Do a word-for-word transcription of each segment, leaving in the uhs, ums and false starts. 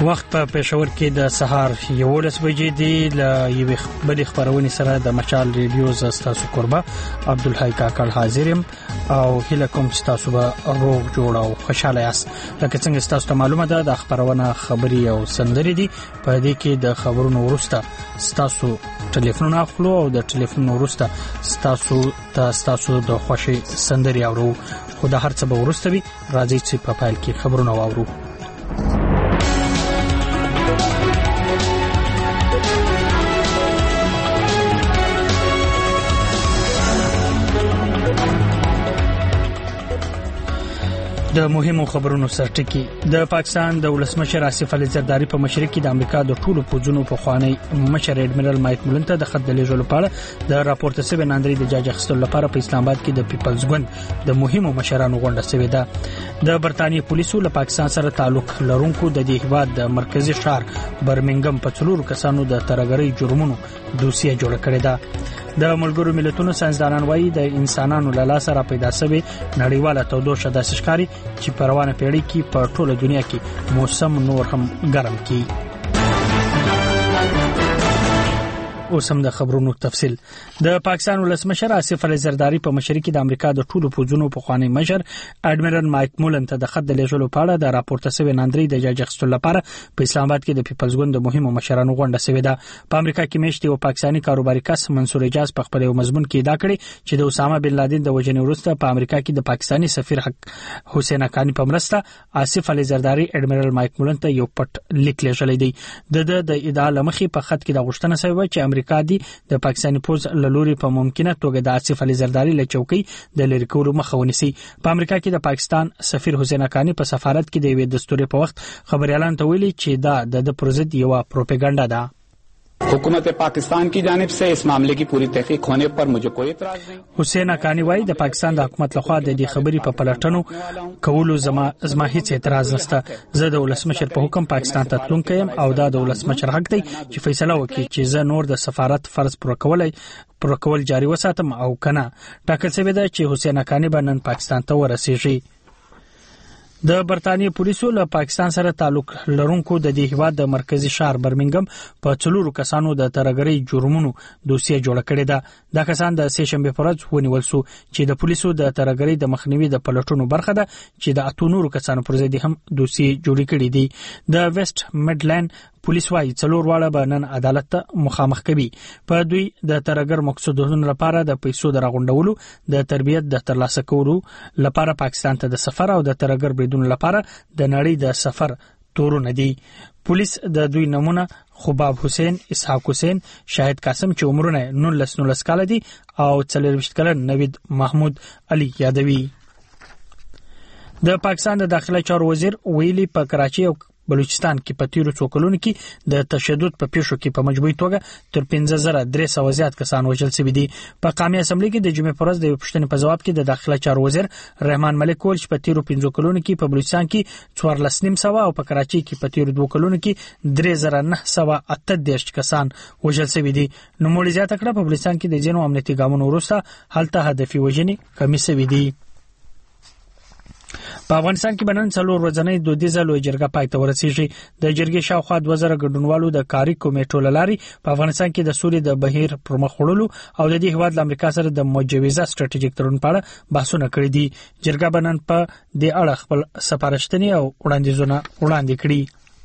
وخت په پېښور کې د سهار یولس بجې دی. له یوې بلې خبرونې سره د مچال ریډیو زستاسو قربا عبدالحی کاکړ حاضرم او هله کوم چې تاسو به روغ جوړ او خوشاله یاست. لکه څنګه تاسو ته معلومه ده د خبرونه خبري او سندري دي. په دې کې د خبرونو وروسته تاسو ټلیفون اخلو او د ټلیفون وروسته تاسو تاسو د خوشي سندري اورو. خو د هر څه به وروسته وي. راځي چې په فایل کې خبرونه واورو. د مهمو خبرونو سرټکی. د پاکستان د ولسمشر آصف علي زرداری په مشرۍ کې د امریکا د ټولو پوځونو په خوانی مشر اډمیرل مایک مولن ته د خط د لیږلو په اړه د راپورته شوی ناندري د جاج اخیستلو لپاره په اسلام آباد کې د پیپلز ګوند د مهمو مشرانو غونډه شوې ده. د برتانیې پولیسو له پاکستان سره تعلق لرونکو د دې هیواد د مرکزی ښار برمنګم په څلورو کسانو د ترګرۍ جرمونو دوسیه جوړ کړې ده. د ملګرو ملتونو ساينسدانان وایي د انسانانو له لاسه را پیدا شوی نړیواله تودوخه د ښکاری چې په روانه پیړۍ کې په ټوله دنیا کې موسم نور هم ګرم کی. اوسم د خبرونو تفصیل. د پاکستان ولسمشر آصف علي زرداری په مشرۍ کې د امریکا د ټولو پوځونو په خوانی مشر اډمیرل مایک مولن ته د خط د لیږلو په اړه د راپورته شوی ناندري د جاج اخیستلو لپاره په اسلام آباد کې د پیپلز ګوند د مهمو مشرانو غونډه شوې ده. په امریکا کې میشتي او پاکستاني کاروباري کس منصور اجاز په خپل یو مضمون کې دا کړی چې د اسامه بن لادن د وژنې وروسته په امریکا کې د پاکستاني سفیر حسین حقانی په مرسته آصف علي زرداری اډمیرل مایک مولن ته یو پټ لیک لیږلی دی. د د ادعا لمخې په خط کې د غوښتنه شوی چې امریکا دی د پاکستاني پوز لوري په ممکنه توګه د آصف علي زرداری له چوکۍ د لری کولو مخه ونیسي. په امریکا کې د پاکستان سفیر حسین حقانی په سفارت کې د یوې دستوري په وخت خبريالان ته ویلي چې دا د پروژې یو پروپاګاندا ده. हुकूमत पाकिस्तान की जानिब से इस मामले की पूरी तहकीक होने पर मुझे कोई इतराज नहीं. حسین حقانی وايي د پاکستان د حکومت لخوا د دې خبرې په پلټنو کولو زما زما هیڅ اعتراض نشته. زه د ولسمشر په حکم پاکستان ته تلونکی يم او دا د ولسمشر حق دی چې فیصله وکړي چې زه نور د سفارت فرض پوره کولای پوره کول جاري وساتم او کنه. ټاکل شوی دی چې حسین حقانی به نن پاکستان ته ورسیږي. د برتانیې پولیسو له پاکستان سره تعلق لرونکو د دې هیواد د مرکزی ښار برمنګم په څلورو کسانو د ترګرۍ جرمونو دوسیه جوړ کړې ده. دا کسان د سه شنبه پر ورځ ونیول شو چې د پولیسو د ترګرۍ د مخنیوي د پلټونو برخه ده چې د اتونورو کسانو پر ضد هم دوسیه جوړ کړې دي. د ویسټ میډلند پولیس وايي څلور واړه به نن عدالت ته مخامخ کوي. په دوی د ترګر مقصودونو لپاره د پیسو د راغونډولو د تربیت د ترلاسه کولو لپاره پاکستان ته د سفر او د ترګر بریدونو لپاره د نړۍ د سفر تورونه دي. پولیس د دوی نمونه خباب حسین، اسحاق حسین، شاهد قاسم چې عمرونه نولس نولس کال دي او څلورویشت کلن نوید محمود علي یادوي. د پاکستان د داخله چارو وزیر ویلي په کراچي او بلوچستان کې په تیرو څو کلونو کې د تشدد په پیښو کې په مجموعي توګه تر پنځه زره درې سوه زیات کسان وژل شوي دي. په قومي اسمبلی کې د جمعې پر ورځ د پښتنې په جواب کې د داخله چارو وزیر رحمان ملک وویل چې په تیرو پنځو کلونو کې په بلوچستان کې څوارلس نیم سوه او په کراچي کې په تیرو دوه کلونو کې درې زره نه سوه اته دېرش کسان وژل شوي دي. نوموړي زیاته کړه په بلوچستان کې د ځینو امنیتي ګامونو وروسته هلته هدفي وژنې کمې شوي دي. په افغانستان کې بنن څلور ورځنۍ دودیزه لوی جرګه پای ته ورسیږي. د جرګې شاوخوا دوه زره ګډونوالو د کاري کمیټو لاري په افغانستان کې د سولې د بهیر پر مخ وړلو او د دې هیواد د امریکا سره د مجوزه ستراتیژیک تړون په اړه بحثونه کړي دي. جرګه بنن په دې اړه خپل سپارښتنې او وړاندیزونه وړاندې کړي.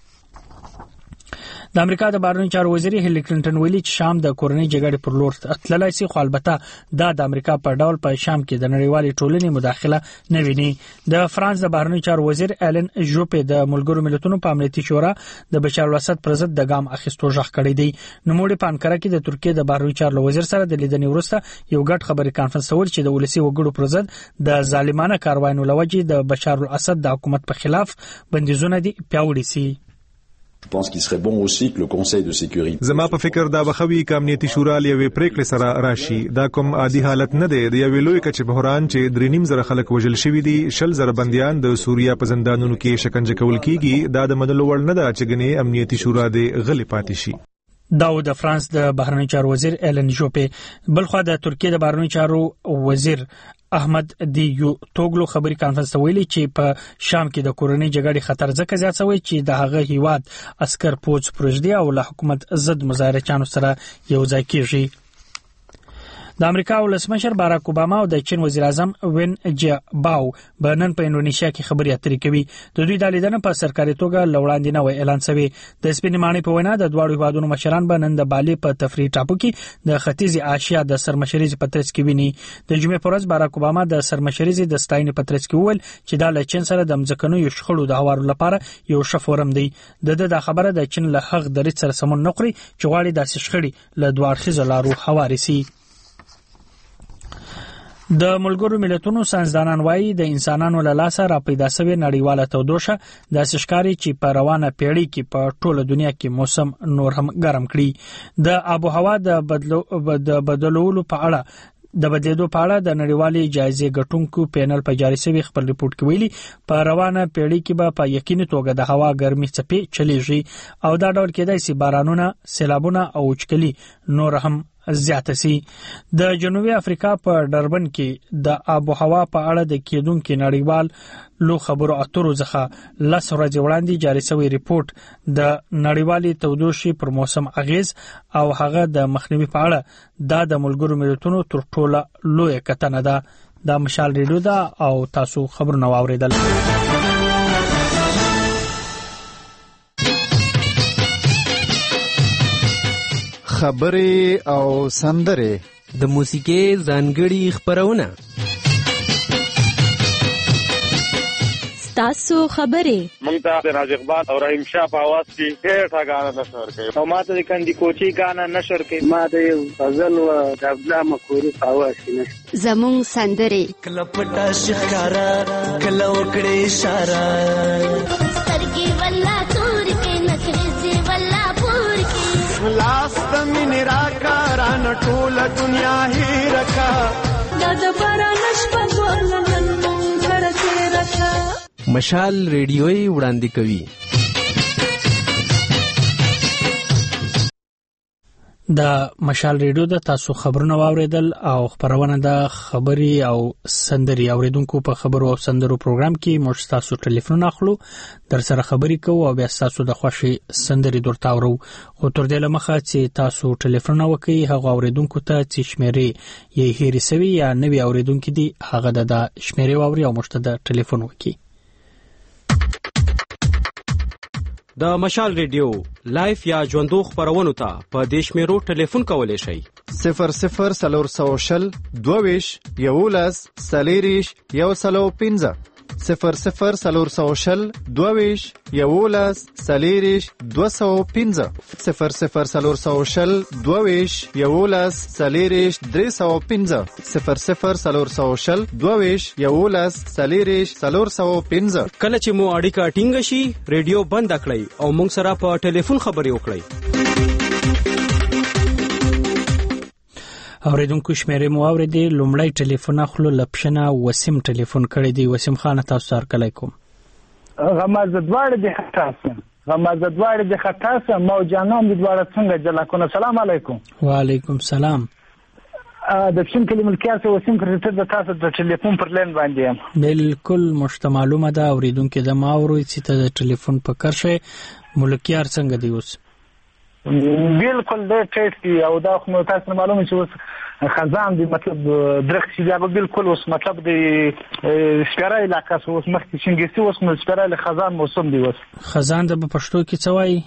د امریکا د بهرنیو چارو وزیر هیلری کلینټن ویلي چې شام د کورنۍ جګړې پر لور تللی شي، خو البته دا د امریکا په ډول په شام کې د نړیوالې ټولنې مداخله نه ویني. د فرانس د بهرنیو چارو وزیر ایلن ژوپې د ملګرو ملتونو په امنیتي شورا د بشار الاسد پر ضد د ګام اخیستو ژغ کړی دی. نوموړي په انکره کې د ترکیې د بهرنیو چارو وزیر سره د لیدنې وروسته یو ګډ خبري کانفرنس ول چې د ولسی وګړو پر ضد د ظالمانه کاروایانو لوجې د بشار الاسد د حکومت په خلاف بندیزونه دي پیاوړي سي. Je pense qu'il serait bon aussi que le Conseil de sécurité زما په فکر دا بخوي ک امنیتي شورا لوي پریکړه سره راشي. دا کوم عادي حالت نه دی. د یوې لوی کچې بحران چې درې نیم زره خلک وژل شوي دي، شل زره بنديان د سوریا په زندانونو کې شکنجه کول کیږي. دا د منلو وړ نه ده چې ګنې امنیتي شورا د غلې پاتې شي. دا د فرانس د بهرنی چارو وزیر ایلن جوپې. بلخو د ترکیه د بهرنی چارو وزیر احمد دیو توګلو خبري کانفرنس ته ویلي چې په شام کې د کورونی جګړې خطر ځکه زیات شوی چې د هغه هیواد عسكر پوز پروژدي او له حکومت ضد مظاهره چانو سره یو ځای کیږي. د امریکا ولسمشر باراک اوباما او د چین وزیر اعظم وین جیاباو بنن په انډونیشیا کې خبري اترې کوي. د دوی د لیدنې په سرکاري توګه لوړاندې نه وی اعلان شوی. د سپینمانې په وینا د دواړو هیوادونو مشران بنن د بالي په تفریح ټاپو کې د ختیځي آسیا د سرمشرۍ پترس کې ویني. د جمعې پر ورځ باراک اوباما د سرمشرۍ د ستاینې پترس کې وویل چې دا له چین سره د مځکنو یو شخړو د هوارو لپاره یو شفورم دی. د د خبره د چین له حق درې سره سمون نخري چې غواړي د شخړې له دوه اړخیزو لارو هواري سي. د ملګرو ملتونو ساينسدانان وایي د انسانانو له لاسه را پیدا شوی نړیواله تودوخه د سشکاري چې په روانه پیړۍ کې په ټوله دنیا کې موسم نور هم ګرم کړي. د آب و هوا د بدلو د بدلولو په اړه د بدلیدو په اړه د نړیوالې جایزې ګټونکو پینل په جاري شوی خپل ریپورت کې ویلي په روانه پیړۍ کې به په یقیني توګه د هوا ګرمي څپې چلیږي او دا ډول کېدای شي بارانونه، سیلابونه او وچکلي نور هم زیاته سي. د جنوبي افریقا په ډربن کې د آب و هوا په اړه د کېدونکو نړیوال لو خبرو اترو ځخه لس ورځې وړاندې جاري شوی ریپورت د نړیوالې تودوخې پر موسم اغیز او هغه د مخنیوي په اړه دا د ملګرو ملتونو تر ټولو لوی کتنه ده. دا مشال ریډیو ده او تاسو خبرونه واوریدل. خبرې او سندرې د موسیقي ځانګړي خبرونه تاسو خبرې مونږ ته د راز اقبال او رحیم شاه په आवाज کې ډېر غاڼه نشر کوي او ماته د کندي کوچی غاڼه نشر کوي. ما د غزل او د عبدالله مخوري په आवाज کې نشر زمون سندرې کله پټا شکارا کله وکړې اشاره سترګې ولا تور کې نکرې ولا پور کې لاس تمن راکاران ټول دنیا هی رکھا دا د باران شپه ګورلن غړکه رکھا. مشال ریډیوي وړاندې کوي. د مشال ریډیو د تاسو خبرونه واوریدل او خبرونه د خبري او سندري اوریدونکو په خبرو او سندرو پروګرام کې موږ تاسو ټلیفون اخلو در سره خبري کوو او بیا تاسو د خوشي سندري درته اورو. خو تر دې لمخه چې تاسو ټلیفون وکړئ هغه اوریدونکو ته چې شمیرې یې هېري سوي یا نوي اوریدونکو دي هغه د شمیرې واوري او موږ ته د ټلیفون وکړي. د مشال ریډیو لایف یا ژوندو خبرونو ته په دیش میرو ټلیفون کولای شئ صفر صفر سلور سوشل دوویش یولس سلیریش یو سلو پنځه صفر صفر سلور سوشل دوویش یولس سلیریش دو سو پنځه صفر صفر سلور سوشل دوویش یولس سلیریش درې سو پنځه صفر صفر سلور سوشل دوویش یولس سلیریش سلور سو پنځه. کله چې مو اړیکه ټینګ شي ریډیو بند کړئ او موږ سره په ټلیفون خبرې وکړئ. اوریدونکو شمیرې مو اوریدې. لومړی ټلیفون اخلو لپشنه وسیم ټلیفون کړی دی. وسیم خان تاسو سره کلیکم. غمازدوار د خطاسه غمازدوار د خطاسه مو جانان د دوار څنګه جلاکونه. سلام علیکم. وعلیکم سلام. د شین کلمه کیسه وسیم کړی ته تاسو د ټلیفون پر لین باندې یم. بالکل مشتمالومه ده اوریدونکو د ما اوري چې ته د ټلیفون په کرشه ملکیار څنګه دی اوس؟ بالکل د ټیسټي او دا خو تاسو معلومه چې اوس خزان دی مطلب درخت چې دا بالکل اوس مطلب د سپیرای علاقه اوس مخکې شینګسي اوس نو سپیرای خزان موسم دی. اوس خزان د پښتو کې څه وایي؟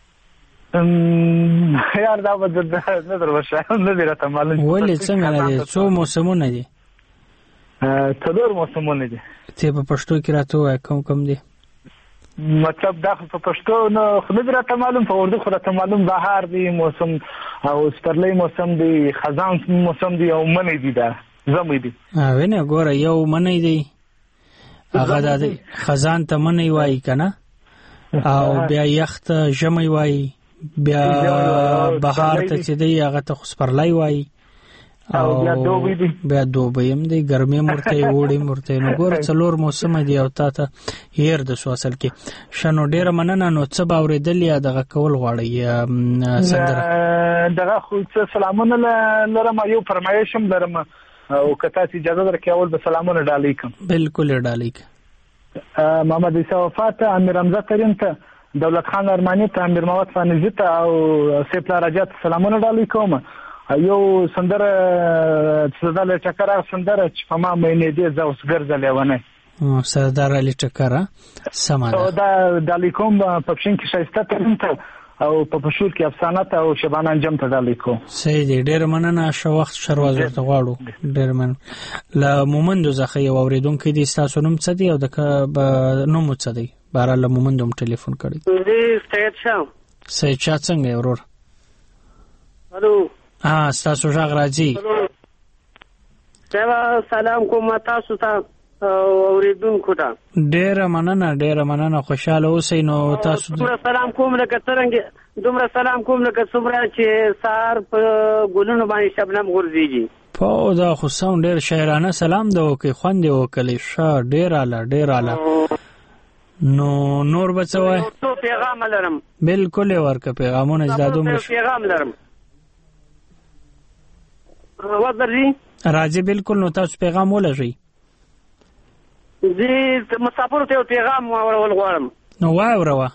ام یار دا د نظر وشه نه دی راته معلوم. ولې څنګه دي څو موسمونه دي؟ څلور موسمونه دي. ته په پښتو کې راته وای کوم کوم دي؟ مطلب دا په پښتو نو خو نه راته معلوم، په اردو خو راته معلوم بهار دی موسم او سپرلی موسم دی، خزان موسم دی او منی دی. دا زمي دی. ا وینه ګوره یو منی دی هغه د خزان ته منی وای کنه او بیا یخت ژمی وای، بیا بهار ته چې دی هغه ته سپرلی وای او بیا دوبی دی بیا دوبی هم دی ګرمي مرته وړي مرته نو ګور څلور موسم دی او تا ته هیر د سو اصل کې شنو ډیر مننه نو څه باورېدل یا دغه کول غواړي سندره دغه خو سلامونه لرم یو فرمایشم لرم او کته اجازه درکې اول به سلامونه ډالې کوم بالکل ډالې کوم محمد عیسی وفات امیر حمزه کریم ته دولت خان ارمانی ته امیر مواد فانیزی ته او سیف لارجات سلامونه ډالې کوم یو سندره سردار علی ټکر سندره چې په ما مینې دې زوس ګرځلې ونه سردار علی ټکر سمه ده دا ډالې کوم په پښین کې شایسته ته او په پښور کې افسانه ته او شبانه انجام ته ډالې کوم صحیح دی ډیر مننه شو وخت شرواز ورته غواړو ډیر من لا مومندو زخه یو اوریدونکو دي تاسو نوم څه دی او د نوم څه دی بهر له مومندوم ټلیفون کړی دی سید شاه سید شاه څنګه ورور الو ها تاسو ژغ راځي سلام کوم تاسو ته اوریدونکو ته ډیر مننه ډیر مننه خوشاله اوسئ نو تاسو دومره سلام کوم لکه څنګه دومره سلام کوم لکه څومره چې سار په ګلونو باندې شبنم غورځيږي په دا خو ساوند ډیر شاعرانه سلام دی او کې خوند وکړي ښه ډیر اعلی ډیر اعلی نو نور بچوي تو پیغام لرم بالکل ورکه پیغامونه زادو مش پیغام لرم وځري راځي بالکل نو تاسو پیغام ولږي زه مسافر ته پیغام ورول غواړم نو وای وروا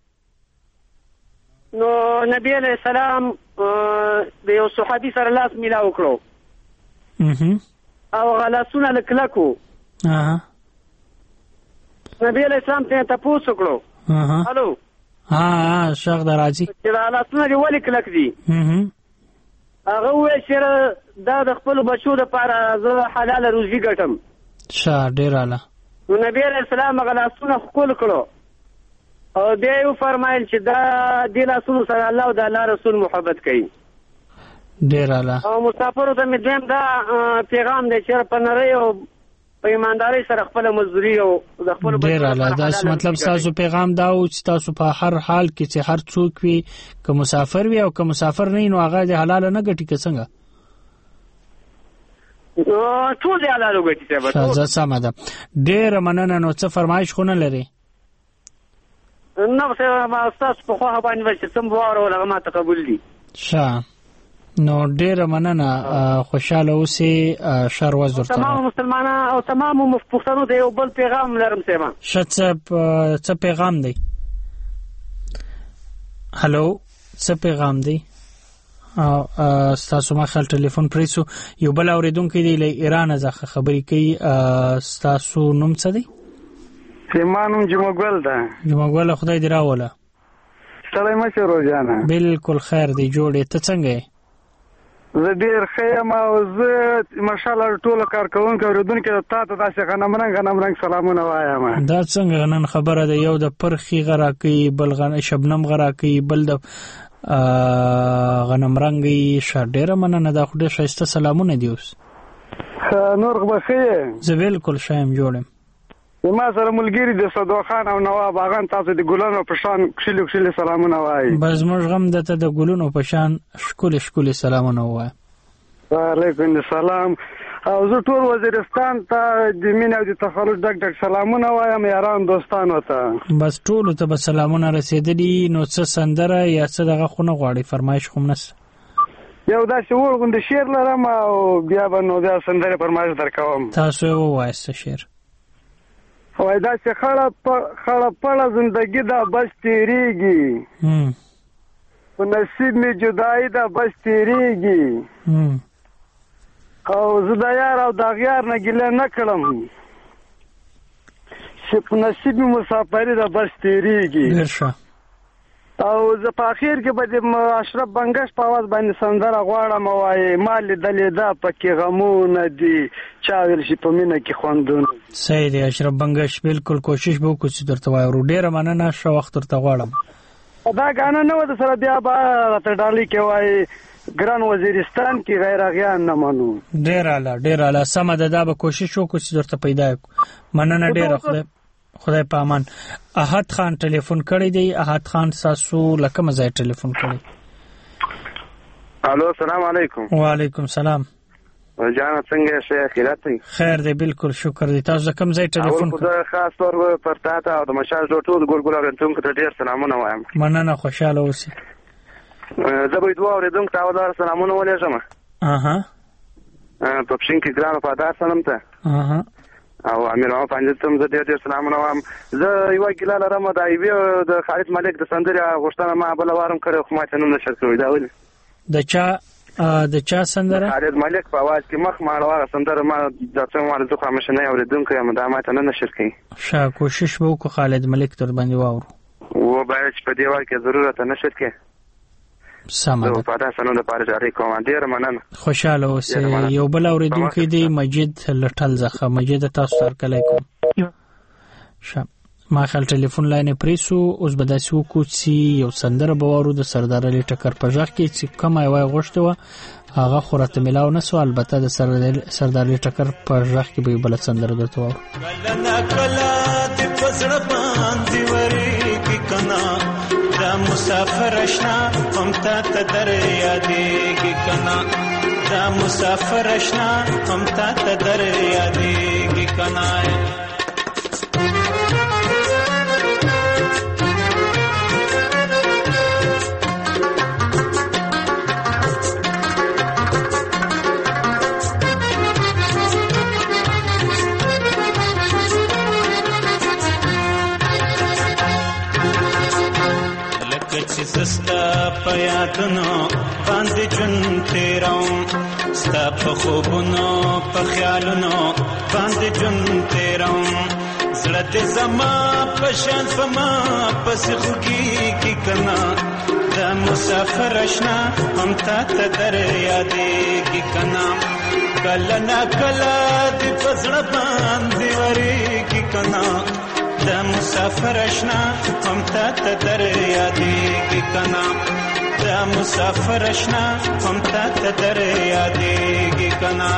نو نبی علیہ السلام د یو صحابي سره لاس میلا وکړو او غلاسونه لکلکو اها نبی علیہ السلام ته تاسو وکړو اها الو ها شغ درازي چې غلاسونه دی ولې کلک دي اها هغه وې چې دا د خپل بچو لپاره زه حلال روزي ګټم ښه ډیر اعلی نو نبی علیہ السلام غلاسونه خپل کړو او بیا یې فرمایل چې دا د لاسونو سره الله او د الله رسول محبت کوي ډیر اعلی او مسافرو ته مې دویم دا پیغام دی چې په نړۍ او په ایمانداري سره خپل مزدوري او د خپل ډیر اعلی دا مطلب تاسو پیغام دا او چې تاسو په هر حال کې چې هر څوک وي که مسافر وي او که مسافر نه نو هغه د حلال نه ګټي که څنګه ټول دی حلال وګټي څه به ځا سم ده ډیر مننه نو څه فرمایش خونه لري نو څه ما تاسو په خو باندې چې سم واره ولا ما تقبل دي ښه نو ډیر مننه خوشاله اوسئ شر وزر تمام مسلمانانو او تمام مفتوحانو ته یو بل پیغام لرم سیما شته څه پیغام دی هالو څه پیغام دی او تاسو ما خپل ټلیفون پریسو یو بل اوریدونکو دی له ایران څخه خبرې کوي تاسو نوم څه دی سیمانم جمعګل ده جمعګل خدای دې راوله سلام مشه روزانه بالکل خیر دی جوړې ته څنګه زه ډیر خیم او زه ماشاءالله ټول کارکونکو اوریدونکو ته تاسو غنمرنګ غنمرنګ سلامونه وایم دا څنګه نن خبره ده یو د پرخي غرا کوي بل غن شبنم غرا کوي بل د غنمرنګي شډیر مننه دا خو ډیر شایسته سلامونه دی اوس نور بخیر زه بالکل شایم جوړم ما سره ملګری د صدو خان او نواب اغان تاسو د ګلونو په شان کښلو کښلو سلامونه وایي بس موږ غم دته د ګلونو په شان شکول شکول سلامونه وایي وعلیکم السلام او زه ټول وزیرستان ته د مینه او د تخلص ډک ډک سلامونه وایم یاران دوستانو ته بس ټول ته به سلامونه رسیدلی نو څه سندره یا څه دغه خونه غواړي فرمایش کوم نس یو دا چې ورغوند شعر لرم او بیا به نو دا سندره فرمایش درکوم تاسو وایسته شعر وای دا چې خړه خړه پړه زندگی دا بس تیریږي په نصیب می جدائی دا بس تیریږي او زه د یار او د غیار نه ګیله نه کړم چې په نصیب می مسافری دا بس تیریږي او زه په اخر کې به د اشرف بنگش په आवाज باندې سندره غواړم وای مال دلې دا پکې غمونه دي چا ویل شي په مینه کې خوندونه صحیح دی اشرف بنگش بالکل کوشش به وکړو چې درته وای ورو ډیره مننه شو وخت درته غواړم دا غاڼه نه و د سره بیا به راته ډالۍ کې وای ګران وزیرستان کې غیر اغیان نه مانو ډیر اعلی ډیر اعلی سم ده دا به کوشش وکړو چې درته پیدا مننه ډیره خدای خدای په امان احد خان ټلیفون کړی دی احد خان تاسو لکه مزای ټلیفون کړی الو السلام علیکم وعلیکم سلام جان څنګه شي خیرات دی؟ خیر دی، بالکل شکر دی. تاسو کوم ځای ټلیفون کوئ؟ زه خاص طور پر تاسو او د مشال ټول ګورګل اورېدونکو ته ډېر سلامونه وایم. مننه، خوشاله اوسئ. زه به دوه اورېدونکو ته ولر سلامونه ولېږم. اها په پښین کې ګران په داس سلام ته. اها او امیر ما پنځه تم زه ډېر ډېر سلامونه وایم. زه یو ګیلا لرم د ایوی د خالد ملک د سندره غوښتنه ما بل وارم کړو خو ما ته نوم نشر کړی دا ولې د چا د چا سندره؟ خالد ملک په आवाज کې مخ ما راوغه سندره ما د څنګه مال ځخه مشنه اوریدونکو یم دا ما ته نه نشر کړي. ښه کوشش وکړو خالد ملک تر باندې واورو و باید په دی وخت کې ضرورت نشر کړي. سم ده. په تاسو نن د پاره جاری کوم. ډیر مننه. خوشاله اوسئ. یو بل اوریدونکو دی مجید لټل زخه. مجید تاسو سره کله کوم ښه ما خپل ټلیفون لاین پریسو اوس به داسې وکړو چې یو سندره به واورو د سردار علي ټکر په ژغ کې چې کومه یوه غوښتې وه هغه خو راته میلاو نه سو. البته د سردار علي ټکر په ژغ کې به یو بله سندره درته واورو. کله ناکله دې په زړه باندې ورېږي که نه دا مسافر اشنا هم تا ته در یادېږي که نه دا مسافر اشنا هم تا ته در یادېږي که نه چې سستا په یادونو باندې ژوند تېروم ستا په خوبونو په خیالونو باندې ژوند تېروم زړه دې زما په شان په ما پسې خوږېږي که نه دا مسافر اشنا هم تا ته در یادېږي که نه کله ناکله دې په زړه باندې ورېږي که نه دا مسافر اشنا هم تا ته در یادېږي که نه دا مسافر اشنا هم تا ته در یادېږي که نه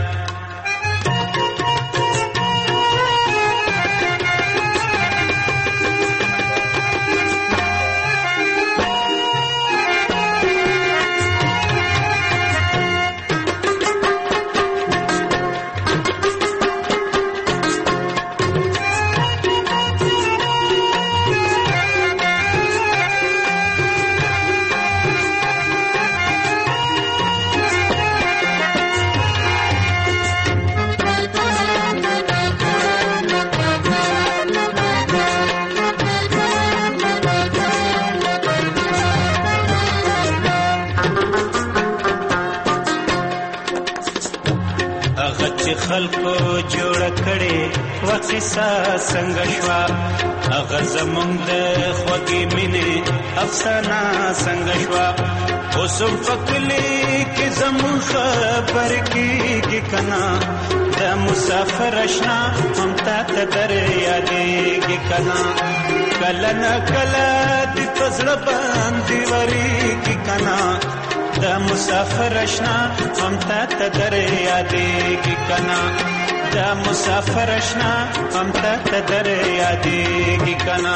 خلکو جوړ کړي وقصه څنګه شوا هغه زمونږ د خوږې مینې افسانه څنګه شوا اوس هم په کلي کې زمونږ خبرې کېږي که نه د مسافر اشنا هم تا ته در یادېږي که نه کله نه کله دې په زړه باندې ورېږي که نه دا مسافر اشنا هم تا ته در یادېږي که نه دا مسافر اشنا هم تا ته در یادېږي که نه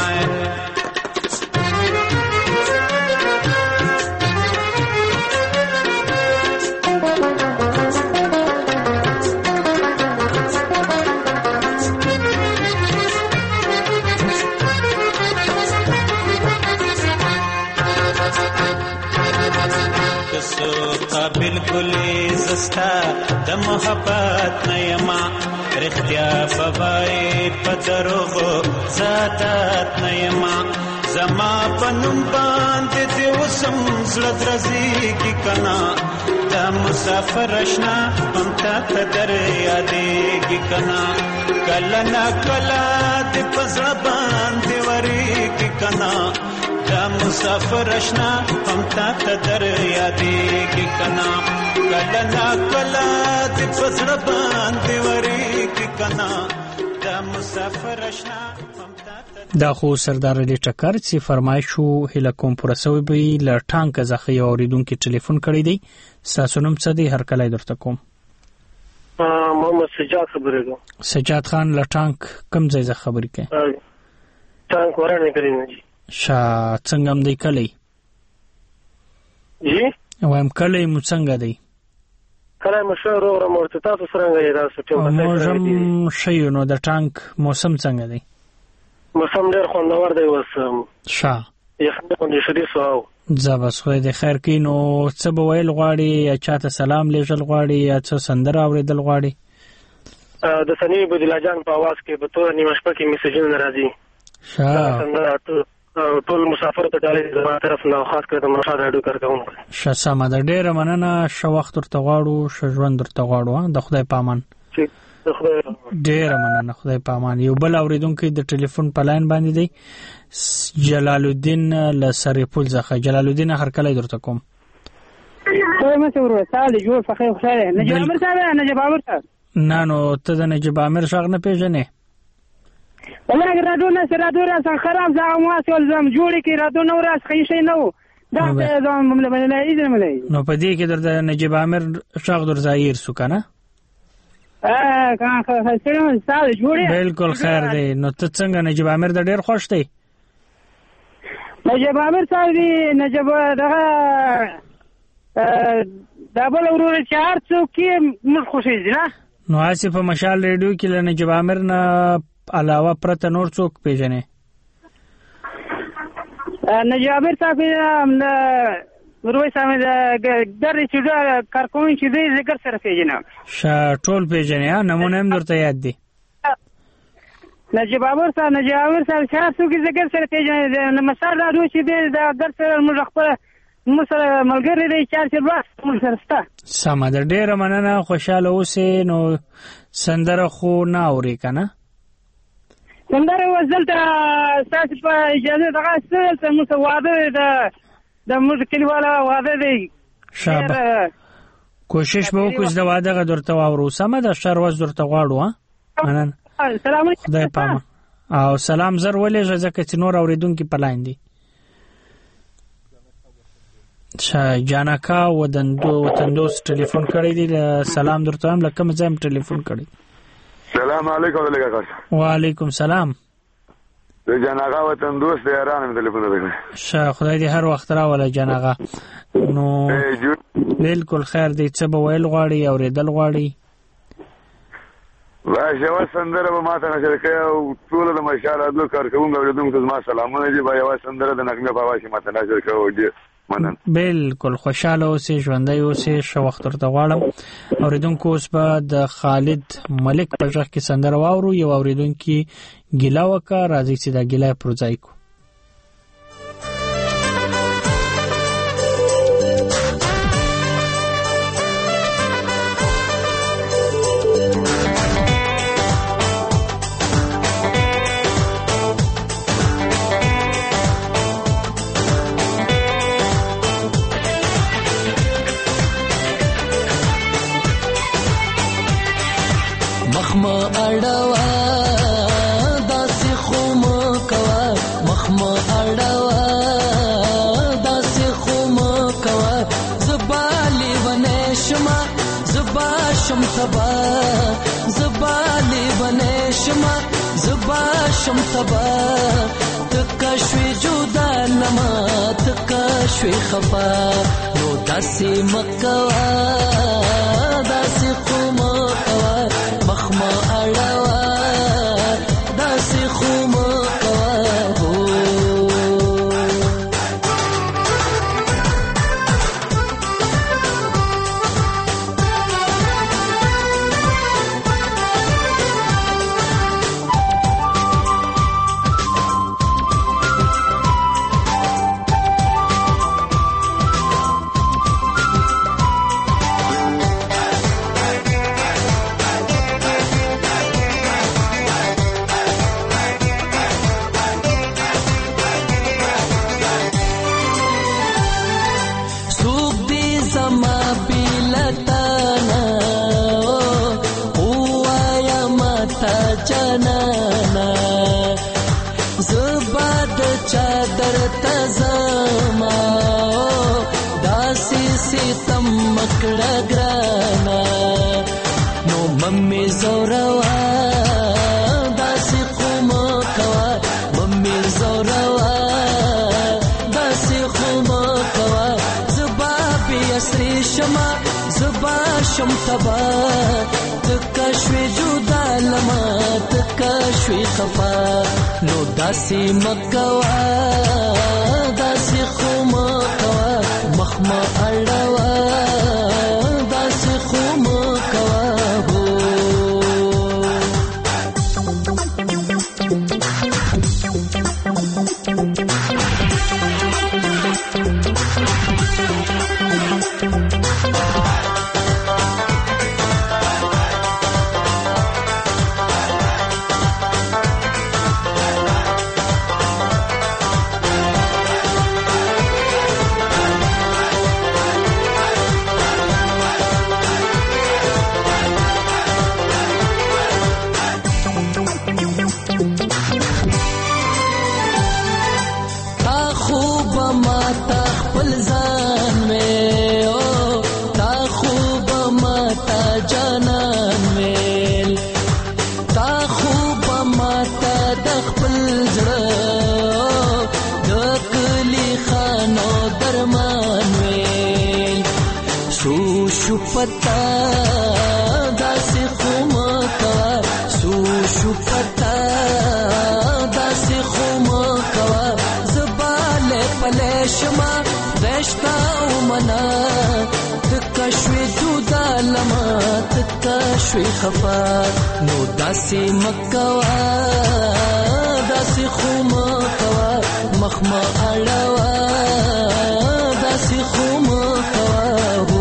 بالکل زستا د محبت نه یما رښتیا فوای په دروغو ذاتات نه یما زما په نوم باندې دې وسم زړه درځيږي که نه دا مسافر اشنا هم تا ته در یادېږي که نه کله نه کله دې په زړه باندې ورېږي که نه دا مسافر اشنا هم تا ته در یادېږي که نه کله نا کله دې په زړه باندې ورېږي که نه دا مسافر اشنا هم تا ته. دا خو سردار علي ټکر چې فرمایش شو هیله کوم پوره سوی به له ټانک څخه یو اورېدونکي ټلیفون کړی دی. ستاسو نوم څه دی؟ هر کله درته کوم. محمد سجاد خبرې کوم. سجاد خان له ټانک کوم ځای څخه خبرې کوي؟ ټانک ورانه کړی نه جی. شا څنګه هم دی کلی؟ جی وایم کلی مو څنګه دی؟ کله مشه رو رو مرته تاسو څنګه یې تاسو ټیم موږ شي نو د ټانک موسم څنګه دی؟ موسم ډېر خوندور دی اوس. ښه یخني باندې شدید سو زه بس خو د خیر کې نو څه به ویل غواړي یا چاته سلام لیږل غواړي یا څه سندره اورېدل غواړي؟ د ثاني بدیلا جان په आवाज کې به تو نیمه شپه کې میسجونه راځي. ښه ټول مسافر ته ډالې زما طرف نه خاص کر د مرشد راډیو کارکونکو. ښه سمه ده، ډېره مننه. ښه وخت ورته غواړو، ښه ژوند ورته غواړو. د خدای په امان. ډېره مننه، خدای په امان. یو بل اورېدونکی د ټلیفون په لاین باندې دی، جلال الدین له سرپل څخه. جلال الدین هر کله درته کوم. څه مې ورو ساده جوړ فخر خوشاله. نجیب عامر صاحب، نجیب عامر صاحب. نه نو ته د نجیب عامر شغ نه پیژنې؟ والله اگر راډیو نه سره راډیو را خراب ځای مو اصل زم جوړی کی راډیو نو راس خې شي نو دا زم ممله نه ایزه ملي. نو په دې کې د نجیب عامر شغ در ظاهر سو کنه؟ ا کان خو سره ساده جوړی. بالکل خیر دی. نو ته څنګه نجیب عامر د ډېر خوښ دی؟ نجیب عامر صاحب دی نجیب دغه دا بل ورور چار څوک مخ خوشی دي نه. نو اسی په مشال ریډیو کې له نجیب عامر نه علاوه پرته نور څوک پیژنې؟ نجیب عامر صاحب وروي سامي د چې دا کارکون چې دی ذکر سره پیژنم. ش ټول پیژنې؟ نمونه هم درته یاد دي؟ نجیب عامر صاحب نجیب عامر صاحب چې څوک ذکر سره پیژنې د مسار راډیو چې دی دا ګر سره موږ خپل مسره ملګری دی چار چې بس موږ سره ستا. سمه ده، ډېره مننه. خوشاله اوسې. نو سندره خو نه اورې که نه؟ سندره اوس دلته ستاسو په اجازه دغه دلته موږ واده د د موږ کلیواله واده دی. ښه کوشش به وکړو چې د واده غږ درته واورو. سمه ده، ښه ورځ درته غواړو. مننه. سلام علیکم. خدای په امان. او سلام زر ولېږه ځکه چې نور اورېدونکي په لاین دي. جانکا وطندوس ټلیفون کړی دی. سلام درته هم له کوم ځای هم ټلیفون کړی. سلام علیکم علیکم کاکا. وعلیکم سلام. د جانکا وطندوس د ایران ټلیفون راغلی. ښه خدای دې هر وخت راوله جانکا. نو بالکل خیر دی. څه به ویل غواړي اورېدل غواړي؟ واش یو سندره به ماته نشر کوي او ټول د مشال ادلو کارکونکو اورېدونکو ته ما سلامونه دي. به یو سندره د نغمه په واشه ماته نشر کوي. بالکل خوشاله اوسې، ژوندی اوسې. ښه وخت ورته غواړم. اورېدونکو اوس به د خالد ملک په غږ کې سندره واورو. یو اورېدونکي ګیله وکړه، راځي چې دا ګیله پر ځای کړو. زبالی بنے شما زبا شم تبا تکا شوی جدا نما تکا شوی خفا نو داسی مکوا داسی خوما کوا مخما اڑوا داسی خوما کوا ہو شم تبا تکشوی جدا لما تکشوی خفا نو داسی مکوا داسی خو مکوا مخما اڑوا داسی خو مکوا ہو پتا داسې خو مکوا سو شو پتا داسې خو مکوا زباله پلشما دشتا ومنا تکشوی جدا لما تکشوی خفا نو داسې مکوا داسې خو مکوا مخما اړوا داسې خو مکوا هو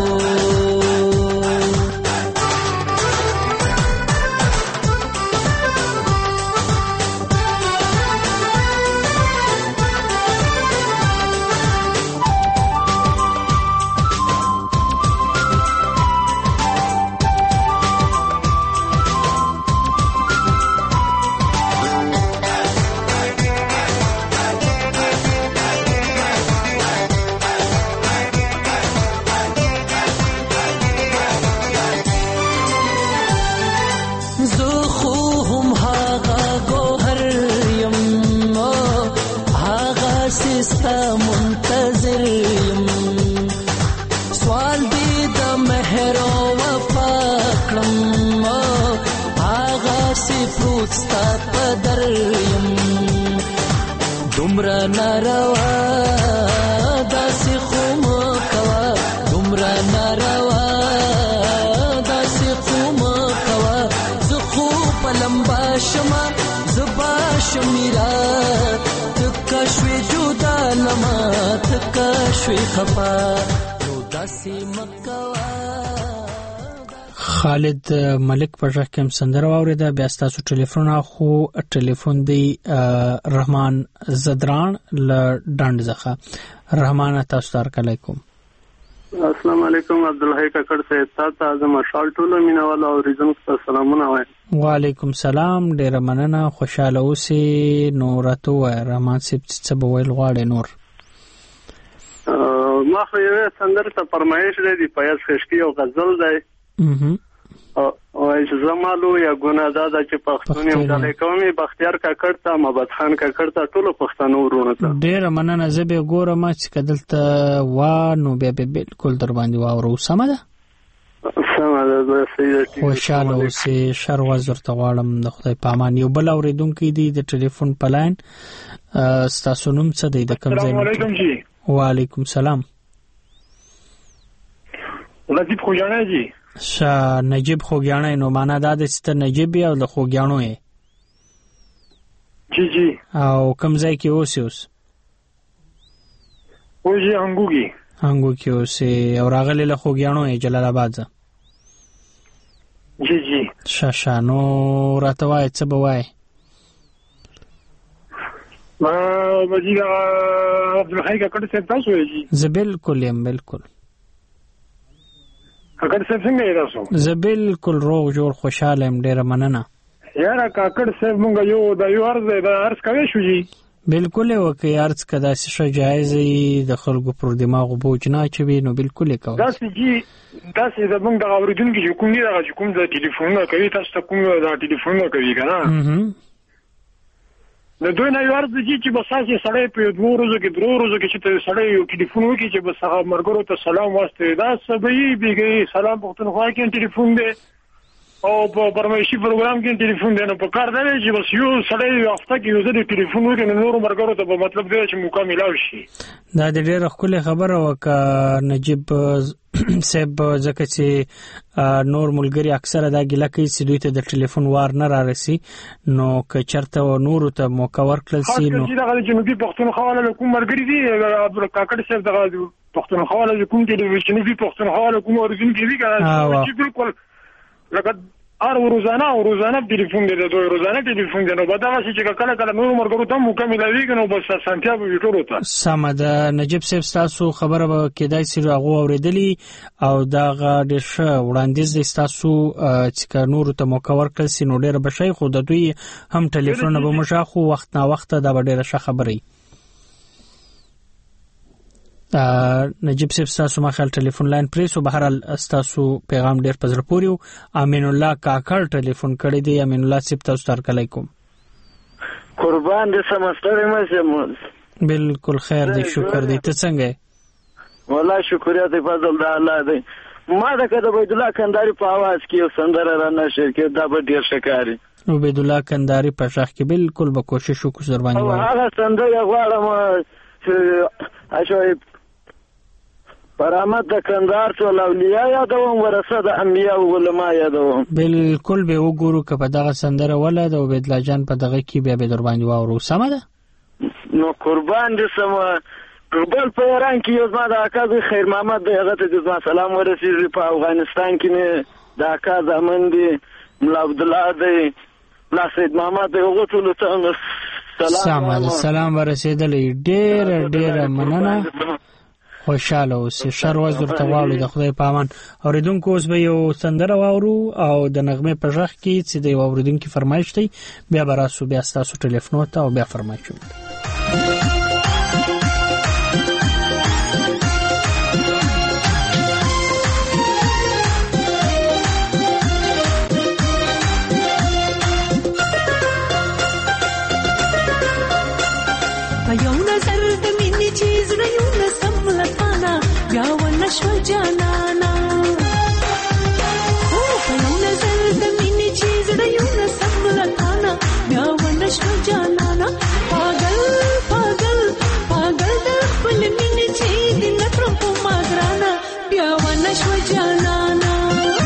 دومره ناروا داسې خو مکوا دومره ناروا داسې خو مکوا زه خو په لمبا شمه زبا شمیرا تکشوی جدا لما تکشوی خفا نو داسې مکوا. خالد ملک په ځخ کې سندره واوریده. بیا تاسو ټلیفون اخو ټلیفون دی رحمان زدران ل ډاند زخه. رحمان تاسو علیکم. السلام علیکم عبدالحی ککړ صاحب تاسو ته مشال ټولو مینوال او ریزن سلامونه وایم. وعلیکم سلام ډیر مننه خوشاله اوسئ. نوراتو رحمان صاحب څه بویل غواړي نور؟ ما خو یو سندره ته فرمایش لري پیاز خشکی او غزل دی او چې زمالو یا ګنادا د چې پښتون یو د قومي بختیار ککړ ته محمد خان ککړ ته ټولو پښتنو ورونه ته ډیر مننه. زه به ګورم چې کدلته وا نو به بالکل در باندې واورو. سم ده سم ده زه سیده خوشاله اوسئ. شر وزر ته غواړم د خدای په امان. یو بل اوریدونکو دی د ټلیفون پلاین ستاسو نوم څه دی د کوم ځای؟ السلام علیکم جی. وعلیکم سلام. نجیب خوګیانی جی. شا نجیب خوګیانی نو معنا دا د ست نجیب او د خوګیانو یې؟ جی جی. او کوم ځای کې اوسې اوس؟ او جی انګوګي. انګو کې اوسې او راغلی له خوګیانو یې جلال آباد ځه؟ جی جی. شا شا نو راته وایه څه به وایې؟ ما بجی عبدالحی ککړ صاحب تاسو یې جی؟ زه بالکل یم بالکل. کاکړ صاحب څنګه یې تاسو؟ زه بالکل روغ جوړ خوشاله یم. ډیره مننه. یاره کاکړ صاحب مونږ یو د یو عرض د عرض کوي شو جی. بالکل وکي عرض کدا څه جایز د خلکو پر دماغ بوج نه چوي نو بالکل کوي. داسې جی داسې د مونږ د اوریدونکو چې کوم دی د کوم د ټلیفون کوي تاسو ته کوم د ټلیفون کوي کنه نو دوی نه یو ارزه چې بس تاسو سړی په دوه ورځو کې درو ورځو کې چې سړی یو ټلیفون وکړي چې بس هغه مرګرو ته سلام واسطه دا سبي بیګي سلام پښتونخوا کې ټلیفون دی او په برمایشي پروګرام کې ټلیفون دی نو په کار دی چې بس یو سړی یو هفته کې یو ځل ټلیفون وکړي نو نور مرګرو ته په مطلب دی چې مکمل شي. دا د ډېر خپل خبره وکړه نجيب سب ځکه چې نور ملګری اکثره دا ګیله کوي چې دوی ته د ټلیفون وار نه رارسي نو که چرته نور ته موقع ورکړل شي نو چې دا جنوبي پښتونخوا له کوم مرګري دي عبد الکاکړ صاحب دغه پښتونخوا له کوم چې جنوبي پښتونخوا له کوم اورګین کې دي چې بالکل لکه ار روزانه او روزانه ټلیفون دی دوی روزانه ټلیفون دی نو به دا چې کله کله نور مرګرو ته مکمل ویږي نو بس سانتیا به ویټورو ته سم ده. نجيب صاحب تاسو خبره به کېدای شي هغه اوریدلی او دا غ ډېر ښه وړاندیز دی تاسو چې نور ته موقع ورکړل سي نو ډېر بشي خو د دوی هم ټلیفون به مشا خو وخت نه وخت دا ډېر ښه خبري. نجيب صاحب تاسو ما خل ټلیفون لاین پریسو بهرال تاسو پیغام ډیر پزر پوریو. امین الله کاکړ ټلیفون کړی دی. امین الله صاحب تاسو تر علیکم. قربان دې سمستره مې بالکل خیر دی شکر دی. ته څنګه؟ والله شکریا دې فضل د الله دی. ما دا کده عبد الله کنداری په आवाज کې یو سندره را نشر کې دا به ډیر شکاري. عبد الله کنداری په شاخ کې بالکل به کوشش وکړو زر باندې وایي. هغه سندره غواړم چې اشوي پرامت د کندهار ټول اولیاء یادوم ورثه د انبیاء او علما یادوم. بالکل به وګورو که په دغه سندره ولد او عبد الله جان په دغه کې بیا به در باندې واورو. سم ده نو قربان دې سم قبل په ایران کې یو ځما د اکاز خیر محمد دغه ته ځما سلام ورسېږي. په افغانستان کې نه د اکاز امن دي ملا عبد الله دی لا سید محمد هغه ټول ته سلام. سلام سلام ورسېدلې ډېر ډېر مننه. خوشاله اوسې شر وز درته واړو د خدای په امان. اوریدونکو اوس به یو سندره واورو او د نغمه په ژغ کې چې د اوریدونکو فرمایش دی بیا به راسو بیا تاسو ټلیفون ته او بیا فرمایش شو جانانا او په نظر د مینې چیز د یو نسم لکانا بیا ونه شو جانانا پاگل پاگل پاگل د خپل مینې چې د نکرم په ماګرانا بیا ونه شو جانانا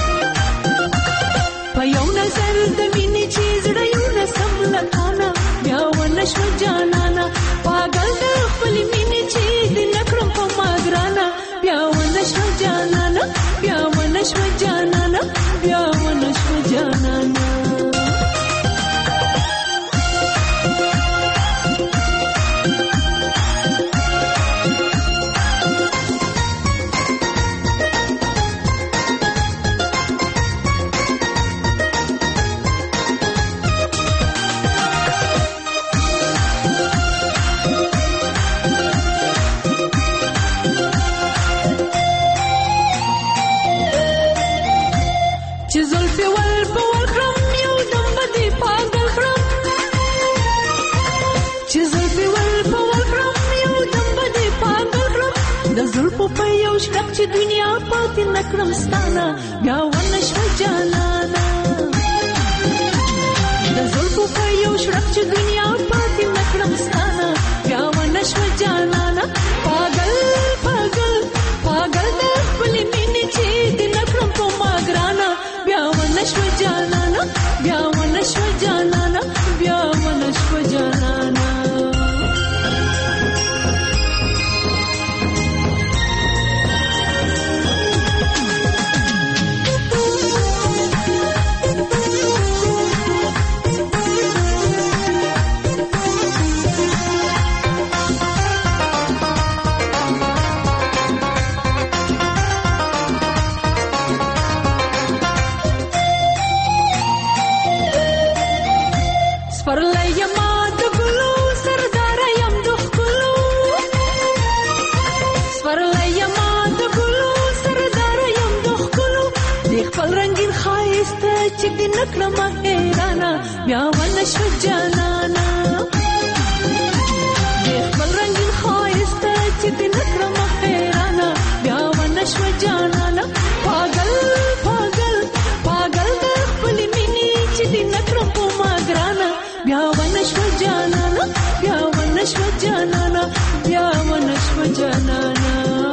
په یو نظر د مینې چیز د یو نسم لکانا بیا ونه شو جانانا پاگل د خپل مینې چې د نکرم په ماګرانا بیا ونشو جانانا بیا ونشو جانانا بیا ونشو جانانا. په یو شک چې دنیا پاتې نکړم ستانه بیا ونشو جانانا د زلفو په یو شک چې دنیا پاتې نکړم ستانه بیا ونشو جانانا پاگل پاگل پاگل د خپل مینې چې د نکړم په ماګرانا بیا ونشو جانانا بیا ونشو جانانا بیا ونشو جانانا. نکړم حیرانا بیا ونشو جانانا چې د نکړم خیرانه بیا ونشو جانانه پاگل پاگل پاگل د خپل مینې چې د نکړم په ما ګرانه بیا ونشو جانانه بیا ونشو جانانه بیا ونشو جانانه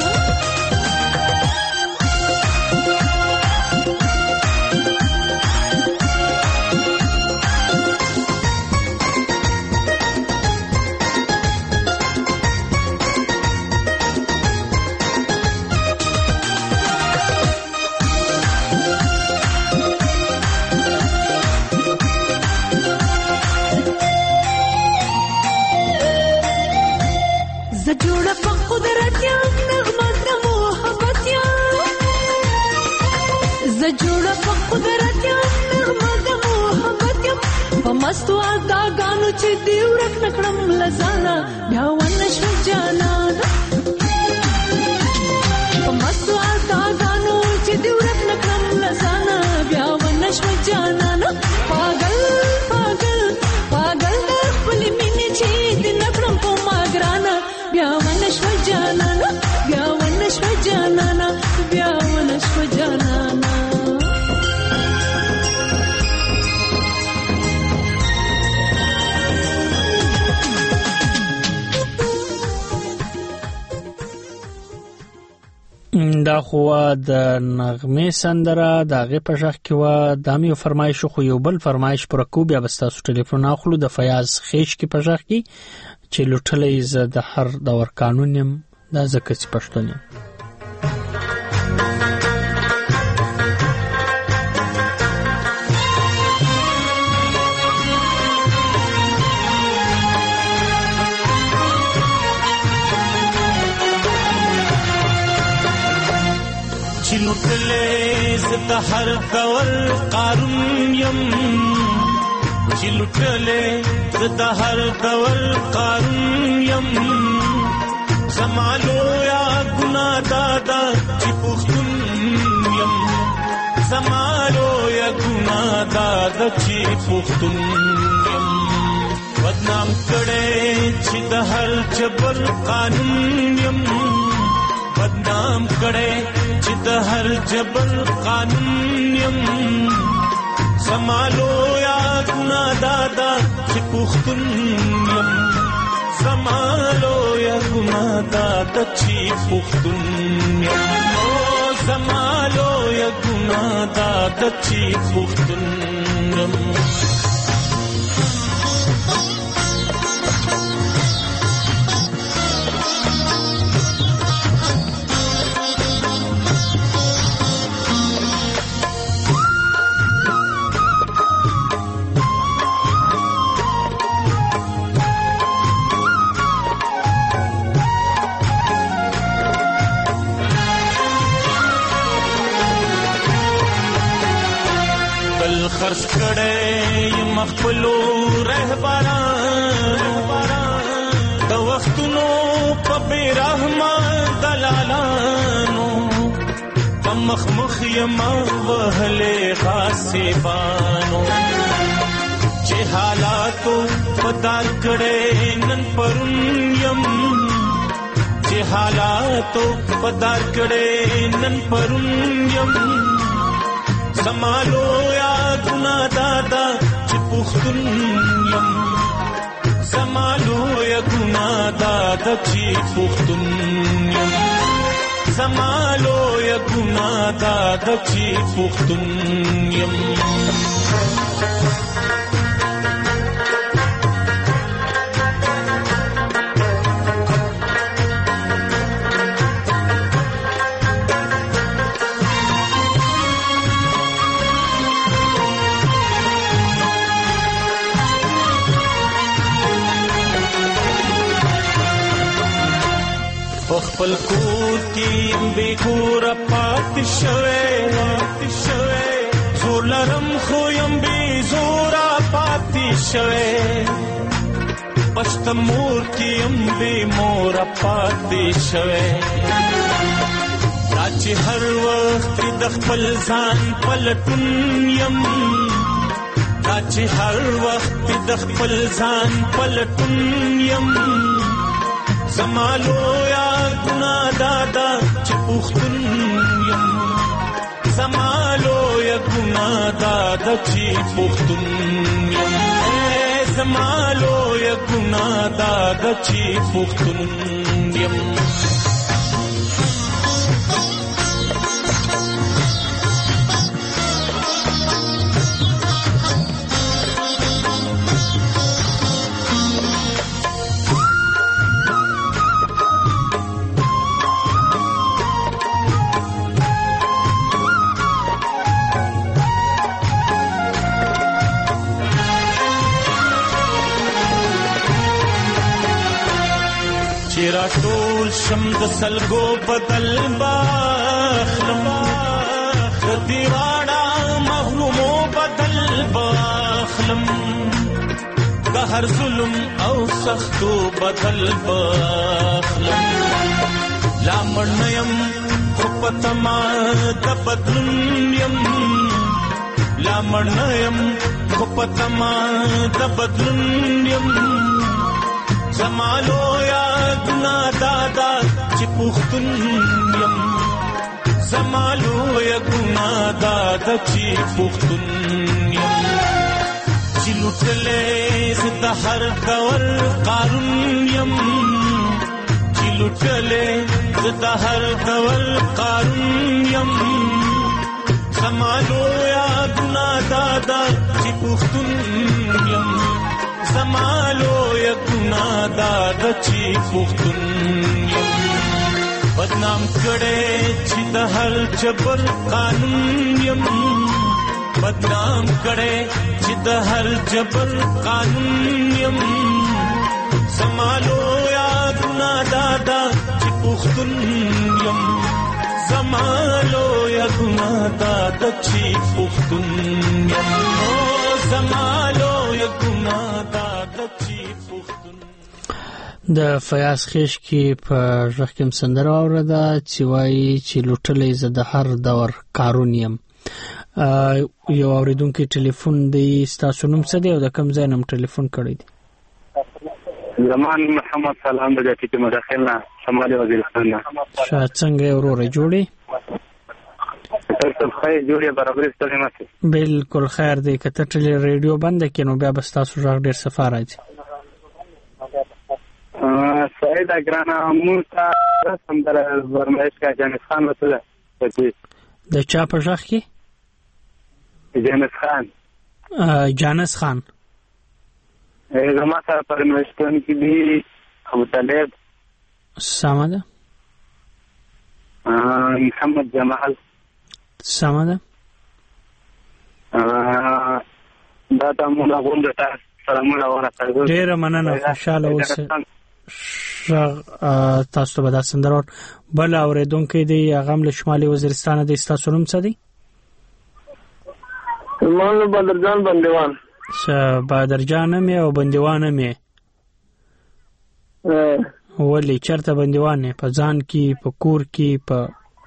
جوړه په قدرت یا نغمه د محبت یا ز جوړه په قدرت یا نغمه د محبت یا په مستو اګانو چې دی ورک نکړم لزانا بیا ونشو جانانا په مستو اګانو چې دی ورک نکړم لزانا بیا ونشو جانانا پاگل پاگل پاگل د خپل مینې چې دی نکړم په ما ګرانه بیا ونشو جانانا بیا ونشو جانانا بیا ونشو جانانا دا خو د نغمه سندره د هغه په ځخ کې و د میو فرمایش خو یو بل فرمایش پر کو بیا بستاسو ټلیفون اخلو د فیاض خیش کې په ځخ کې چې لټلې ز د هر دور قانونم د زکه چې پښتون چې لټلې ز د هر دور قانونم چې لټلې د هر دور قانون یم زمالو یا ګناه دادا چې پښتون یم زمالو یا ګناه دادا چې پښتون یم بدنام کړي چې د هر جبر قانون یم بدنام کړي چې د هر جبر قانون یم زمالو یا ګناه دادا چې پښتون یم زمالو یا ګناه دادا چې پښتون یم او زمالو یا ګناه دادا چې پښتون یم خرڅ کړي مخبلو رهبرانو د وختونو په بیرحمه دلالانو په مخمخ یما وهلې غاصبانو چې حالاتو پدار کړي نن پرون یم چې حالاتو پدار کړي نن پرون یم زمالو یا ګناه دادا چې پښتون یم زمالو یا ګناه دادا چې پښتون یم زمالو یا ګناه دادا چې پښتون یم خپل کور کې به کور پات شوه پات شوه زور لرم خو يم به زور پات شوه پښت مور کې يم به مور پات شوه راځي هر وخت د خپل ځان پلټون يم راځي هر وخت د خپل ځان پلټون يم زمالو یا ګناه دادا چې پښتون یم زمالو یا ګناه دادا چې پښتون یم زمالو یا ګناه دادا چې پښتون یم چیرا ټول شم د سلګو بدل باخلم د دیوانا مغلومو بدل باخلم د هر ظلم او سختو بدل باخلم لا مړنیم خو پتما د بدلون یم لا مړنیم خو پتما د بدلون یم زمالو یا ګناه دادا چې پښتون یم زمالو یا ګناه دادا چې پښتون یم چې لوټلې زه د هر ډول قانون یم چې لوټلې زه د هر ډول قانون یم زمالو یا ګناه دادا چې پښتون یم زمالو یا ګناه دادا چې پښتون یم بدنام کړي چې د هر جبر قانون یم بدنام کړي چې د هر جبر قانون یم زمالو یا ګناه دادا چې پښتون یم زمالو یا ګناه دادا چې پښتون یم زمالو یا ګناه دادا چې پښتون د فیاض خیش کې په ژغ کې سندره اورده چې وایي چې لوټلې زه د هر دور کارون یم یو اوریدونکو ټلیفون دی ستاسو نوم څه دی او د کوم ځای نوم ټلیفون کړی دی زمان محمد سلام د ټیټ مداخله شمالي وزیرستان نه شاه څنګه وروره جوړي تاسو خیر جوړي برابر ستاسو نه بالکل خیر دی کته ټلی ریډیو بند کینو بیا بس تاسو ژغ ډیر سفر راځي سعید اگرانا موسا رسم در ورمایش کا جانس خان وته د چا په ژغ کې جانس خان جانس خان زما سره پرمشتون کې دی ابو طالب سامده محمد جمال سامده دا تاسو له غونډه سلامونه ورکړم ډیر مننه خوشاله اوسئ تاسو به دا سندره بل اوریدونکو دی هغه له شمالي وزیرستان د تاسو نوم څه دی مان بدرجان بندوان ش بدرجان مې او بندوان مې ولې چرته بندوان په ځان کې په کور کې په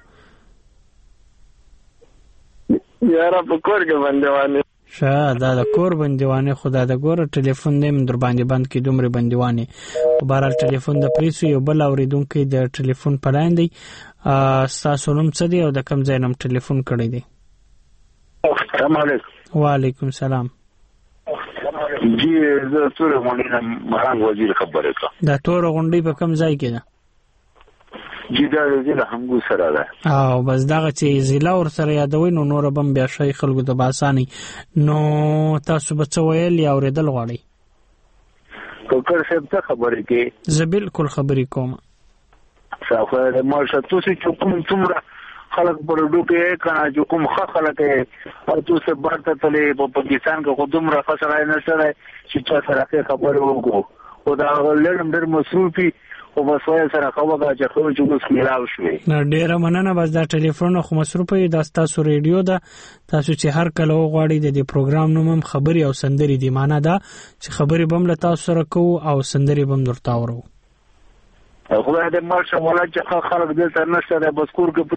یاره په کور کې بندوان شاه دا د کور بندیوانه خدا د ګوره ټلیفون دې من در باندې بند کې دومره بندیوانه بهرال ټلیفون د پریسو یو بل اوریدونکو د ټلیفون پلاین دی تاسو نوم څه دی او د کوم ځای نوم ټلیفون کړی دی السلام علیکم وعلیکم السلام جی زه تور غونډې مرام وزیر خبره کوم دا تور غونډې په کوم ځای کې ده جی دا ضلع همګو سره ده او بس دغه چې ضلع ور سره یادوي نو نور بم بیا شي خلکو د باساني نو تاسو به څه ویل یا اوریدل غواړئ کوکر صاحب څه خبرې کې زه بالکل خبرې کوم صافه مارشه تاسو چې کوم څومره خلک پر ډوکې کنه چې کوم خلک او تاسو برته تلې په پاکستان کې خودم را فسره نه سره چې چا سره خبرې وکړو او دا لړم ډېر مصروفي او بس وای سره خبره چې خو چې اوس ملاو شوې نه ډیره مننه بس دا ټلیفون خو مصروف دی د تاسو ریډیو ده تاسو چې هر کله وغواړئ د دې پروګرام نوم خبري او سندري دی معنا ده چې خبري بم له تاسو سره کوو او سندري بم درته اورو خو دا مرشه ولا چې خلک دلته نشته بس کور کې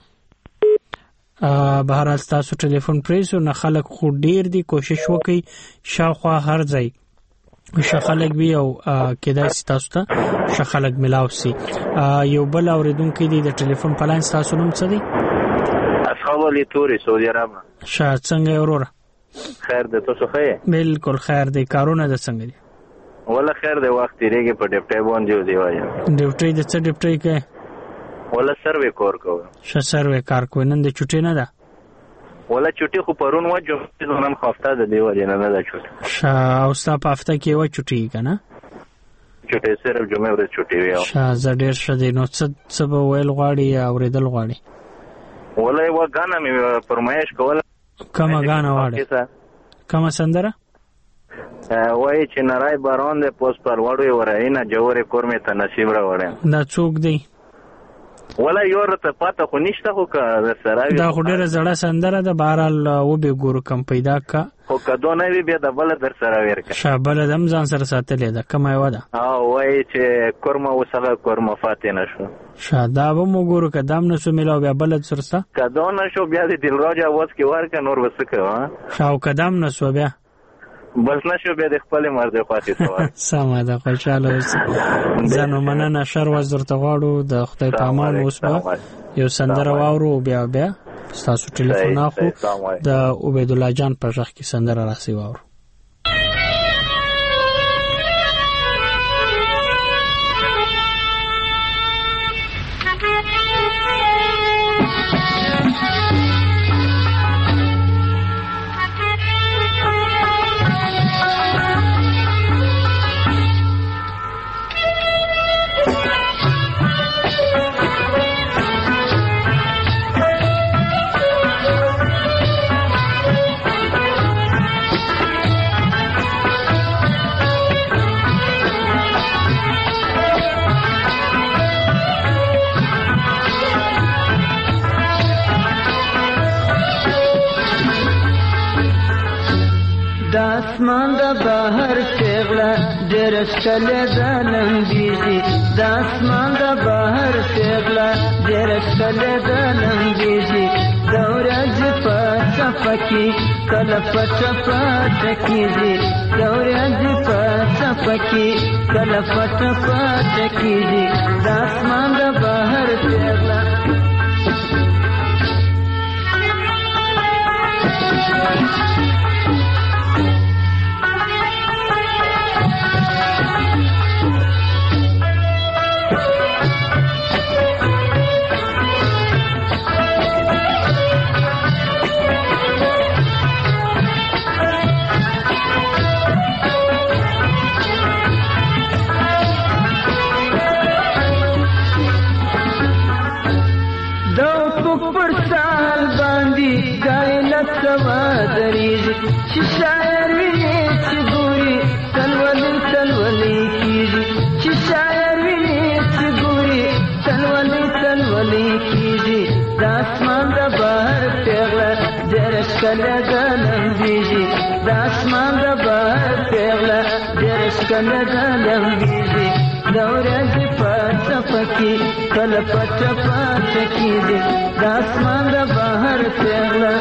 بهر از تاسو ټلیفون پریسو نه خلک خو ډیر دي کوشش وکي شاوخوا هر ځای شخلک وی او کېدای شي تاسو ته شخلک ملاو سي. یو بل اوریدونکو دی د ټلیفون په لاین تاسو نوم څه دی؟ اصحاب علي توري سعودي عرب. شاه څنګه وروره؟ خیر ده تاسو ښه؟ بالکل خیر دی. کارونه د څنګه دي؟ ولا خیر دی وخت تیریږي په ډیپټي باندې دی وایم. ډیپټي د څه ډیپټي کې؟ ولا سروې کور کوم. ش سروې کار کوي نن د چټي نه ده؟ ولا چټي خو پرون و جو نن هفته ده دی وای نه نه ده چټي. ش او ستا په هفته کې و چټي کنه؟ چټي صرف جمعه ورځ چټي ویو. ش زړه ش دی نو څه څه ویل غواړي او ریدل غواړي؟ ولا و غانا مې فرمایش کوله. کومه غانا واړه؟ کومه سندره؟ وای چې نړۍ باران د پوس پر وړوي وراینا جوړې کورمه ته نصیب را وړم. دا څوک دی؟ ولا یو رته پاته خو نشته خو که سره دا خو ډیره زړه سندره ده. بهرحال و به ګورو کم پیدا کا خو کدو نه وی بیا د بل در سره ورکه شابل دم ځان سره ساتلې ده. کومه و ده؟ او وای چې کورمه وسله کورمه فاتې نشو. شاده به مو ګورو کدام نشو ملاو بیا بل سرسه کدو نشو بیا د دلراج اواز کې ورکه نور وسکه ها شاو کدام نشو بیا بس نشو بیا د خپل مرز خاطر سوال. سمه ده خوشاله اوسه. زنه مننه شر وزرته غواړو د خدای په امان اوس به یو سندره واورو بیا بیا تاسو ټلیفون اخو د عبید الله جان په ځخ کې سندره راسي واورو. داسمان دا بهر پیغله ډېر ښکلې ده لمبېږي. داسمان دا بهر پیغله ډېر ښکلې ده لمبېږي. د ورځې په څپه کې کله پټه پټه کېږي. د ورځې په څپه کې کله پټه پټه کېږي. داسمان دا بهر پیغله چې شاعر ویني چې ګوري تلولي تلولي کېږي. چې شاعر ویني چې ګوري تلولي تلولي کېږي. د اسمان د بهر پیغله ډېره ښکلې ده لمبېږي. د اسمان د بهر پیغله ډېره ښکلې ده لمبېږي. د ورځې په څپه کې کله پټه پټه کېږي. د اسمان د بهر پیغله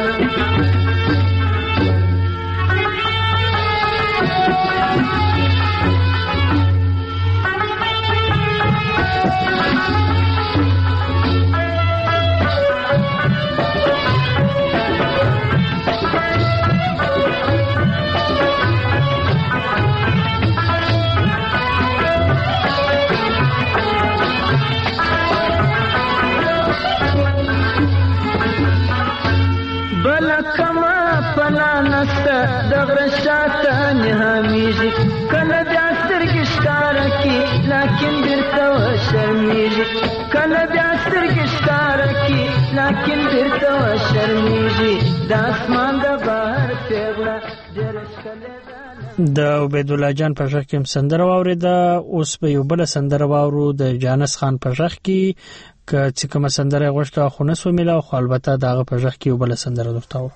دغره شاته نهامیږي. کله بیا سترګې ښکاره کړي لکن بیرته وشرمیږي. کله بیا سترګې ښکاره کړي لکن بیرته وشرمیږي. د اسمان د بهر پیغله ډېره ښکلې ده. د عبید الله جان په ژغ کې هم سندره واورېده. اوس به یو بله سندره واورو د جانس خان په ژغ کې. که چې کومه سندره یې غوښته خو نه سوه میلاو خو البته د هغه په ژغ کې یو بله سندره درته واورو.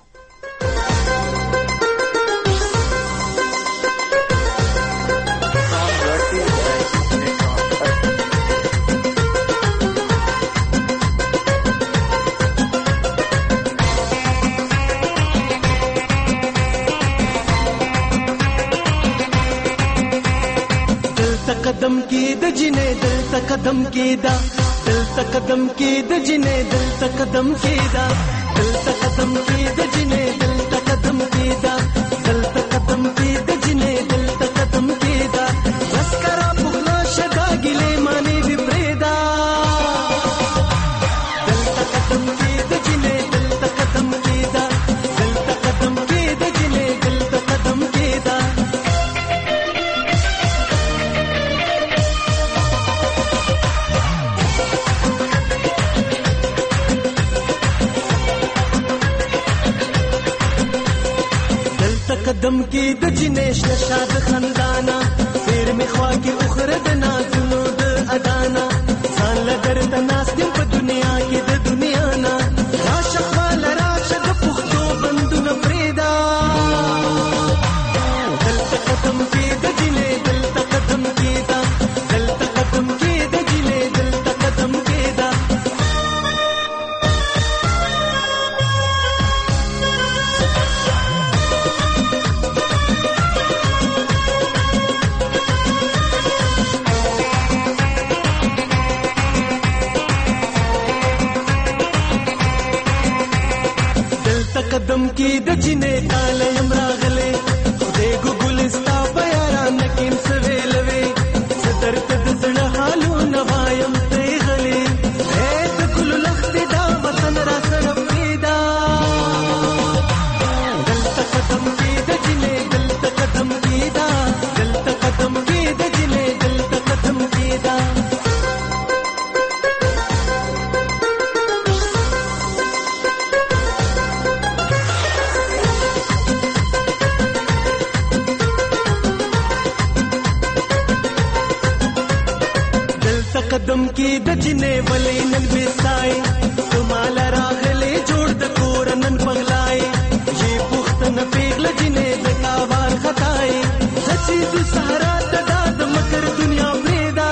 قدم کې د جنې دلته قدم کې دا دلته قدم کې د جنې دلته قدم کې دا دلته قدم کې د جنې دلته قدم کې دا دلته قدم کې د جنې دلته قدم کې دا تذکرہ بغلا شدا ګلې معنی دی پرېدا دلته قدم کې د جنې دلته قدم کې دا دلته قدم کې د جنې دلته قدم کې دا قدم کې د جنیش نشاد خندانا پیر می خوا کې اخره د نازونو د ادانا ځان لګر د ناس دې په دنیا کې د دنیا نا عاشق والا راشه د پختو بندونه پرېدا دلته قدم کې د جنې دلته قدم کې دا دلته قدم کې د جنې دلته قدم کې دا قدم کې د جنې تاله یم راغلې خدای ګلستا بیان نکیم سویلوي ستر تد زړه حالو نوایم ته غلې اے د ګل لخت دا وطن را سره پیدا دلته قدم کې د جنې دلته قدم کې دا دلته قدم کې د جنې دلته قدم کې دا قدم کې د جنې ولې نن بيستای کمال راغلې جوړ د کور نن پغلای یې پختن پیغله جنې د کاوار خدای سچې د سهارا تدا د مکر دنیا پرېدا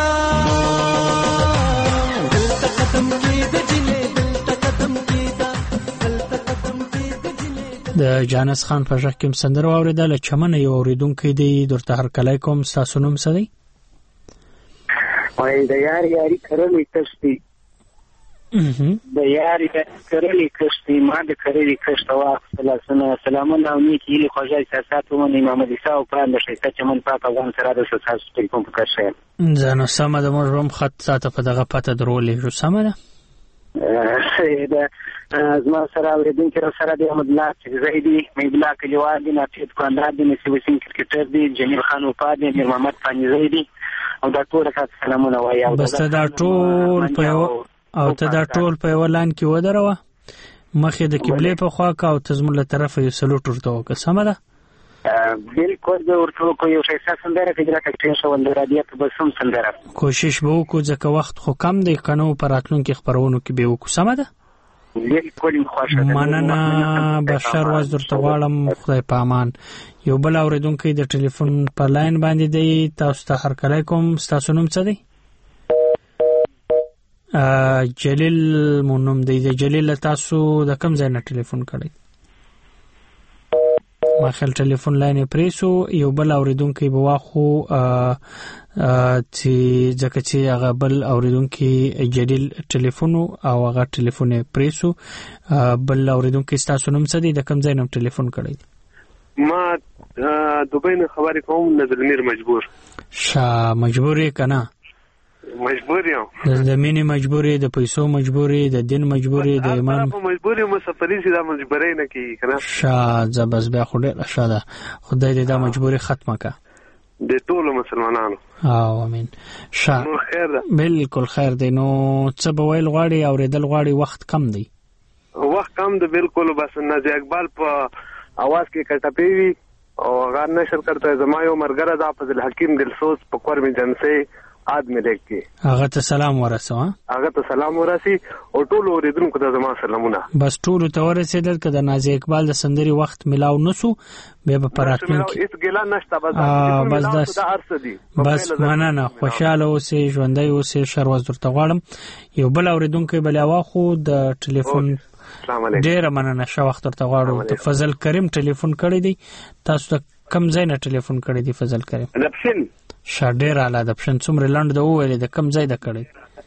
دلته قدم کې د جنې دلته قدم کې دا دلته قدم کې د جنې د جانس خان په ژغ کې سندره واوریدل چمن یو اوریدونکو دی درته هر کله کوم تاسو نوم څه دی وای د یار یاري کړلې کښتي د یار یاري کړلې کښتي ما د کړلې کښت واخله سلامونه او نیکی له خوږه سیاست ومن امام دي ساو په اند شي چې من پاک افغان سره د سیاست په کوم فکر شي ځنه سم د مروم خط ساته په دغه پته درولې شو سم ده دا زما سره ورېدونکو سره د احمد الله زیدی مې بلا کلیوال دي نافید کاندار دي نسوسین کرکټر دي جمیل خان وفاد دي محمد فانی زیدی او دا ټول راته سلامونه وایي او بس دا ټول په او ته دا ټول په ولان کې ودروه مخې د قبله په خوا کا او تزمن له طرفه یو سلوټ ورته وکړه سم ده بالکل د ورته کو یو شي سندره کې راته ټینګ شو ول رادیو په بسم سندره کوشش به وکړو ځکه وخت خو کم دی کنو پراتلونکو خبرونو کې به وکړو سم ده بالکل خوشاله مننه بشر واز درته غواړم خدای پامان یو بل اوریدونکو د ټلیفون په لاین باندې دی تاسو ته هر کله کوم تاسو نوم څه دی جلیل مونږ دی د جلیل تاسو د کوم ځای نه ټلیفون کړی ما خل ټلیفون لاین پریسو یو بل اوریدونکو به واخو چې ځکه چې هغه بل اوریدونکو جلیل ټلیفون او هغه ټلیفون پریسو بل اوریدونکو تاسو نوم څه دی د کوم ځای نه ټلیفون کړی ما دوبۍ نه خبرې کوم نظر میر مجبور شا مجبور یې کنه مجبور یم د مینې مجبورې د پیسو مجبورې د دین مجبورې د ایمان مجبورې مسافرې سي دا مجبورې نه کیږي کنه شا زبس بیا خو ډېر شاده خدای دې دا مجبورې ختمه کا د ټولو مسلمانانو او امين شا نو خیر ده بالکل خیر دی نو څه به ویل غواړي او ردل غواړي وخت کم دی وخت کم دی بالکل بس نازي اقبال په आवाज کې کټپی وی او غار نشر کرتا ہے زما یو مرګره دا فضل حکیم دلسوز په کور می جنسه آدمی لیکي هغه ته سلام ورسو هغه ته سلام ورسي او ټول اوریدونکو ته زما سلامونه بس ټول ته ورسېدل کده نازي اقبال د سندري وخت ملاو نسو به په پراتمن کې هیڅ ګلا نشته بس بس داس بس مننه خوشاله اوسې ژوندۍ اوسې شروز درته غواړم یو بل اوریدونکو بل واخو د ټلیفون ډیر مننه شو وخت درته غواړم ته فضل کریم ټلیفون کړی دی تاسو ته کم ځای نه ټلیفون کړی دی فضل کریم لپسین شاډیر اعلی د پښن څومره لاند د وویل د کم ځای د کړی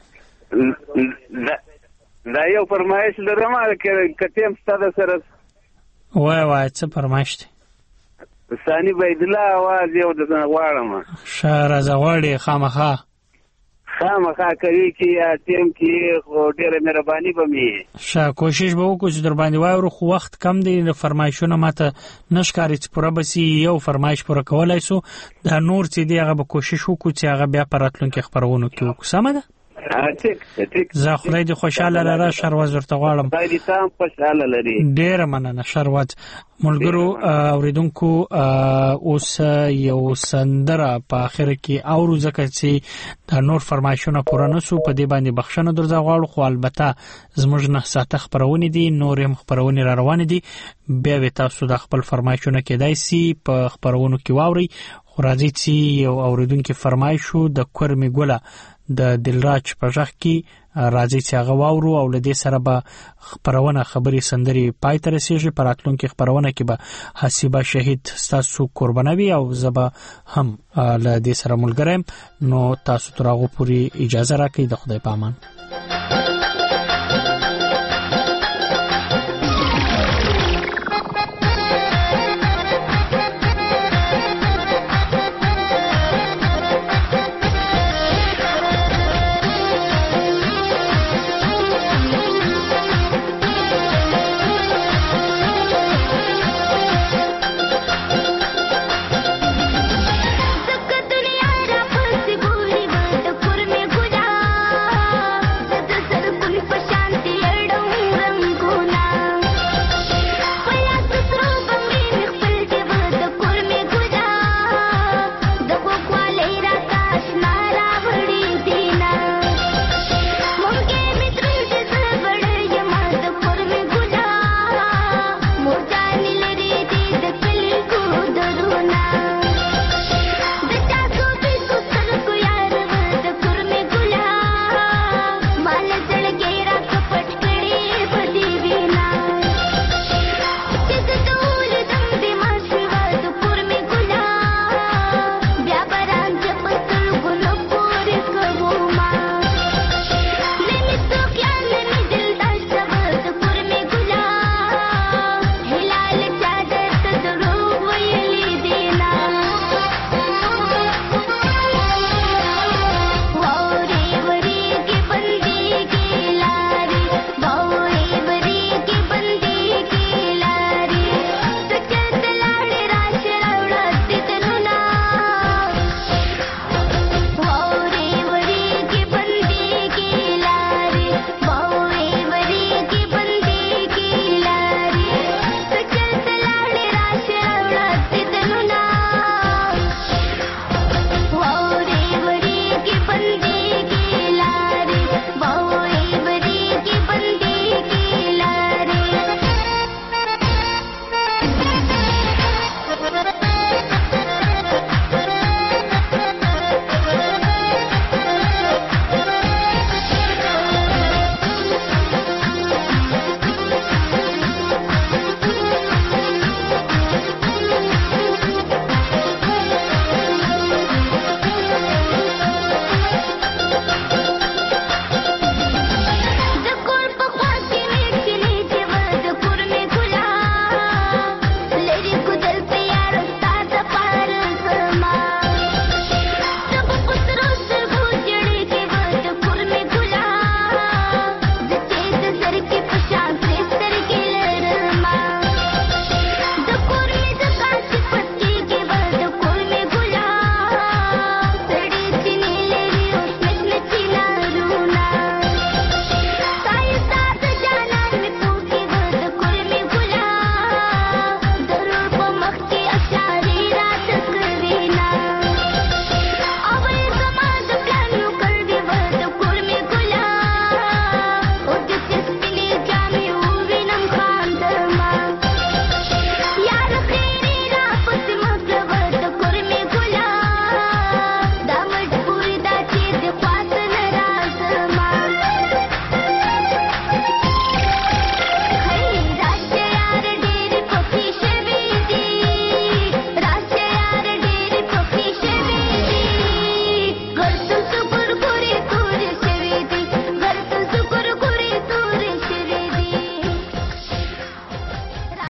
دا یو فرمایش لرم کتیم ستاسو سره وای وای څه فرمایش دی ثاني بيد الله आवाज یو د غواړم شهر از غواړي خامخا خامخا کوي چې اتم کې خو ډېره مهرباني به می شا کوشش به وکړو چې در باندې وایو خو وخت کم دی د فرمایشونو ماته نشکاري چې پوره بسی یو فرمایش پوره کولای سو دا نور چې دی هغه به کوشش وکړو چې هغه بیا پراتلونکو خبرونه کوو سم ده ټیک ټیک زه خدای دې خوشاله لره شروز ورته غواړم خدای دې تام خوشاله لري ډېر مننه شروز ملګرو اوریدونکو اوس یو سندره په اخر کې اورو ځکه چې دا نور فرمایشونه پوره نسو په دې باندې بخښنه درځه غواړو خو البته زموږ نه ساته خبرونه دي نور هم خبرونه را روان دي بیا به تاسو د خپل فرمایشونه کېدای سي په خبرونو کې واوري خو راځي چې یو اوریدونکو فرمایشو د کورمي ګوله د دلراج په ځخ کې راځي چې هغه واورو او له دې سره به خبرونه خبري سندري پای ته رسیږي پر اتلونکو خبرونه کې به حسیبه شهید تاسو قربانوي او زبا هم له دې سره ملګرم نو تاسو ترغه پوری اجازه راکړئ د خدای په امان